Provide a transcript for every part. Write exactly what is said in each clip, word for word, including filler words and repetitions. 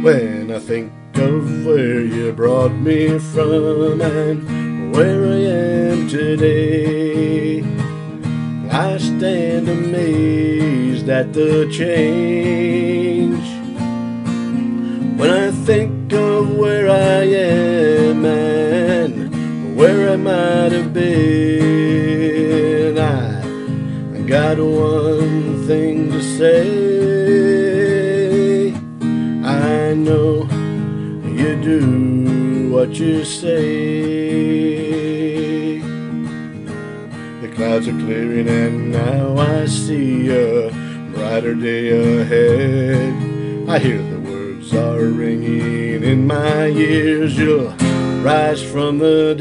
When I think of where you brought me from and where I am today, I stand amazed at the change. When I think of where I am and where I might have been, I got one thing to say. I know you do what you say. The clouds are clearing and now I see a brighter day ahead. I hear the words are ringing in my ears. You'll rise from the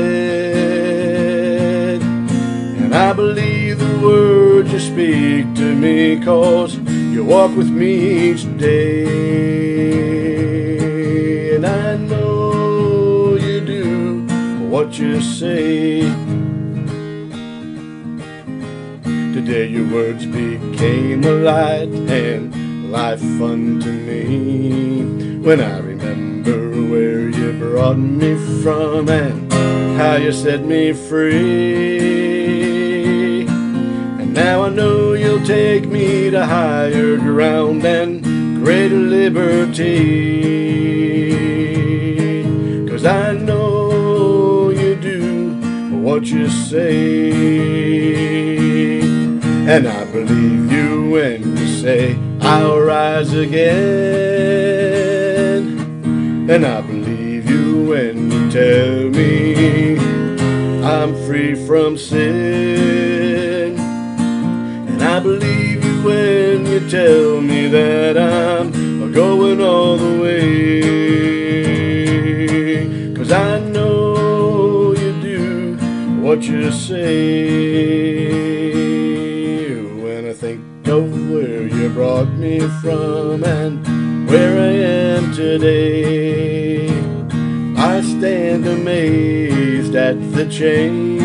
dead. And I believe the words you speak to me, 'cause you walk with me each day. And I know you do what you say. Today your words became a light and life unto me. When I remember where you brought me from and how you set me free. And now I know you'll take me to higher ground and greater liberty. 'Cause I know you do what you say. And I believe you when you say I'll rise again. And I believe you when you tell me I'm free from sin. And I believe you when you tell me that I'm going all the way. 'Cause I know you do what you say. When I think of where you brought me from and where I am today, I stand amazed at the change.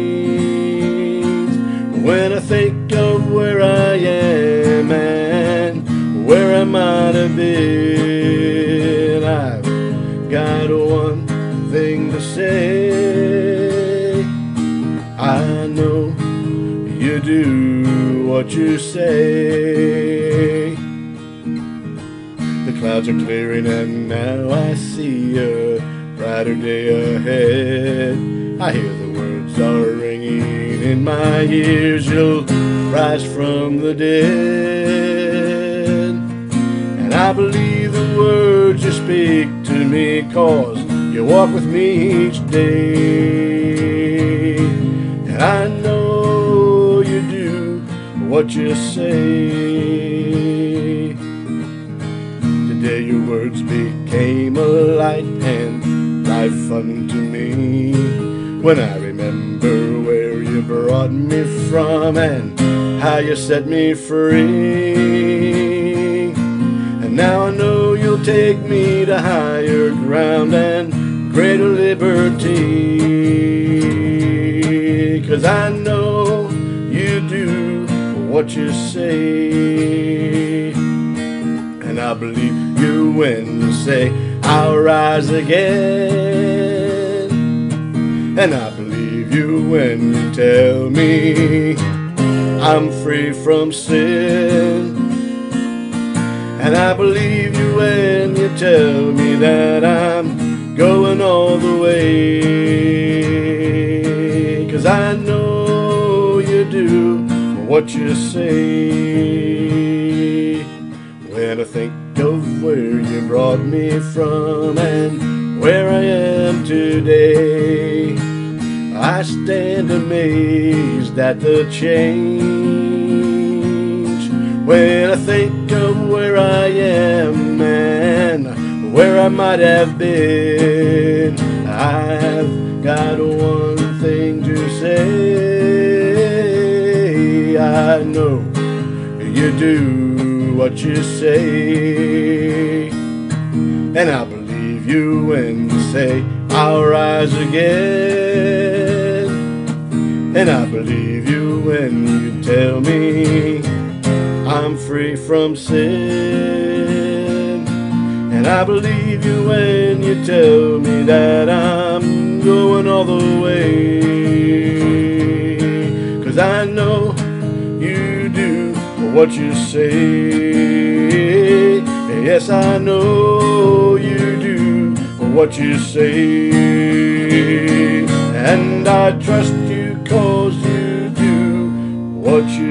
When I think of where I am and where I might have been, I've got one thing to say. I know you do what you say. The clouds are clearing and now I see a brighter day ahead. I hear the words are ringing in my ears. You'll rise from the dead. And I believe the words you speak to me, 'cause you walk with me each day. And I know you do what you say. Today your words became a light and life unto me. When I remember where you brought me from and how you set me free. And now I know you'll take me to higher ground and greater liberty. 'Cause I know you do what you say. And I believe you when you say I'll rise again. And I believe you when you tell me I'm free from sin. And I believe you when you tell me that I'm going all the way. 'Cause I know you do what you say. When I think of where you brought me from and where I am today, I stand amazed at the change. When I think of where I am and where I might have been, I've got one thing to say. I know you do what you say. And I believe you when you say I'll rise again. And I believe you when you tell me I'm free from sin. And I believe you when you tell me that I'm going all the way. 'Cause I know you do what you say. Yes, I know you do what you say. And I trust you 'cause you do what you